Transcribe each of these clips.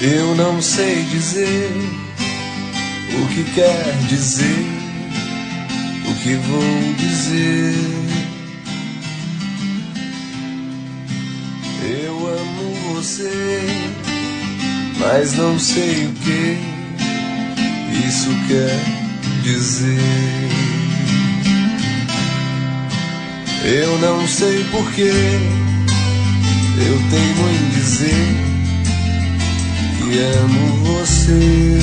Eu não sei dizer o que quer dizer, o que vou dizer. Eu amo você, mas não sei o que isso quer dizer. Eu não sei porquê eu teimo em dizer que amo você.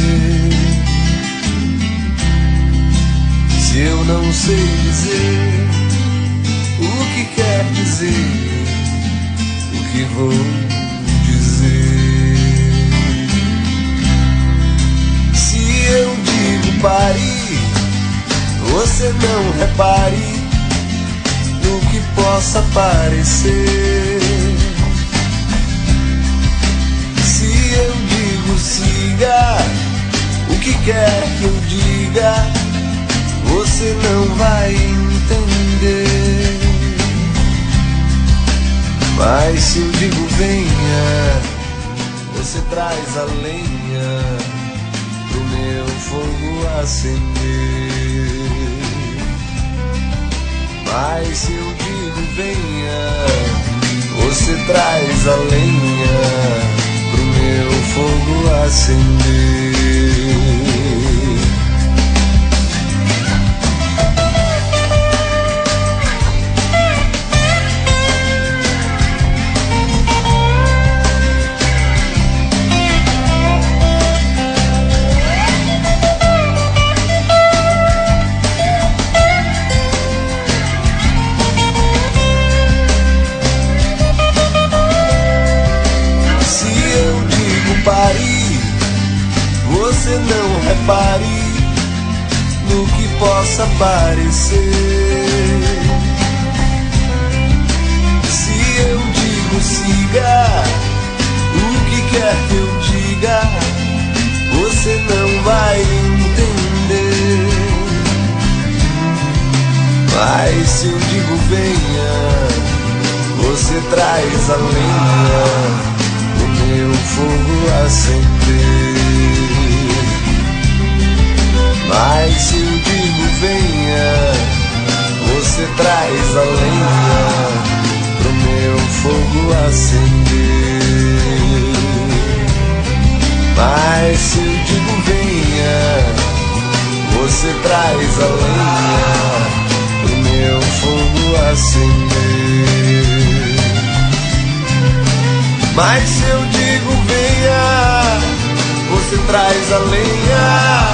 Se eu não sei dizer o que quer dizer, o que vou dizer? Se eu digo pare, você não repare no que possa parecer. Se eu digo siga, o que quer que eu diga, você não vai entender. Mas se eu digo venha, você traz a lenha pro meu fogo acender. Mas se eu digo venha, você traz a lenha pro meu fogo acender. Você não repare no que possa parecer. Se eu digo siga, o que quer que eu diga, você não vai entender. Mas se eu digo venha, você traz a lenha pro meu fogo acender. Mas se eu digo venha, você traz a lenha pro meu fogo acender. Mas se eu digo venha, você traz a lenha pro meu fogo acender. Mas se eu digo venha, você traz a lenha